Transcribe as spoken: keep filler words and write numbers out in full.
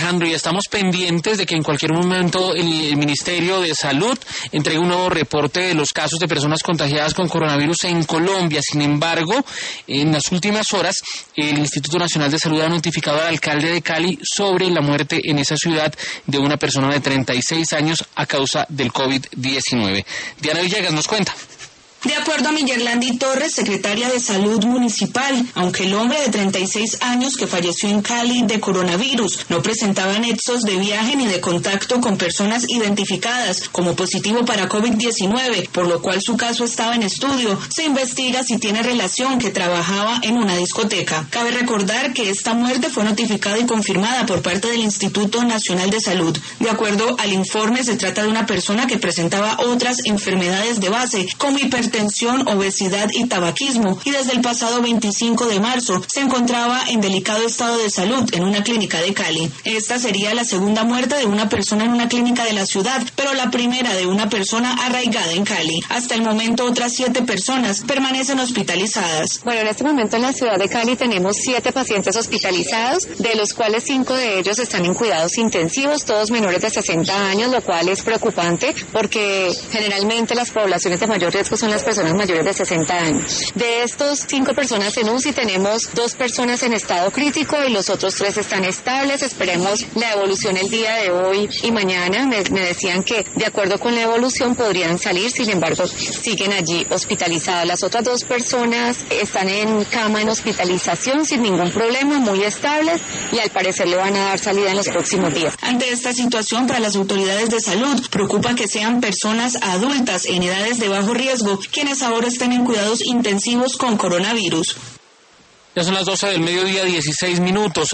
Alejandro, y estamos pendientes de que en cualquier momento el Ministerio de Salud entregue un nuevo reporte de los casos de personas contagiadas con coronavirus en Colombia. Sin embargo, en las últimas horas, el Instituto Nacional de Salud ha notificado al alcalde de Cali sobre la muerte en esa ciudad de una persona de treinta y seis años a causa del COVID diecinueve. Diana Villegas nos cuenta. De acuerdo a Miyerlandi Torres, secretaria de Salud Municipal, aunque el hombre de treinta y seis años que falleció en Cali de coronavirus no presentaba nexos de viaje ni de contacto con personas identificadas como positivo para COVID diecinueve, por lo cual su caso estaba en estudio, se investiga si tiene relación que trabajaba en una discoteca. Cabe recordar que esta muerte fue notificada y confirmada por parte del Instituto Nacional de Salud. De acuerdo al informe, se trata de una persona que presentaba otras enfermedades de base, como hipertensión, hipertensión, obesidad y tabaquismo, y desde el pasado veinticinco de marzo se encontraba en delicado estado de salud en una clínica de Cali. Esta sería la segunda muerte de una persona en una clínica de la ciudad, pero la primera de una persona arraigada en Cali. Hasta el momento, otras siete personas permanecen hospitalizadas. Bueno, en este momento en la ciudad de Cali tenemos siete pacientes hospitalizados, de los cuales cinco de ellos están en cuidados intensivos, todos menores de sesenta años, lo cual es preocupante porque generalmente las poblaciones de mayor riesgo son las personas mayores de sesenta años. De estos cinco personas en U C I tenemos dos personas en estado crítico y los otros tres están estables. Esperemos la evolución el día de hoy y mañana. Me, me decían que de acuerdo con la evolución podrían salir, sin embargo siguen allí hospitalizadas. Las otras dos personas están en cama en hospitalización sin ningún problema, muy estables, y al parecer le van a dar salida en los próximos días. Ante esta situación, para las autoridades de salud preocupa que sean personas adultas en edades de bajo riesgo quienes ahora estén en cuidados intensivos con coronavirus. Ya son las doce del mediodía, dieciséis minutos.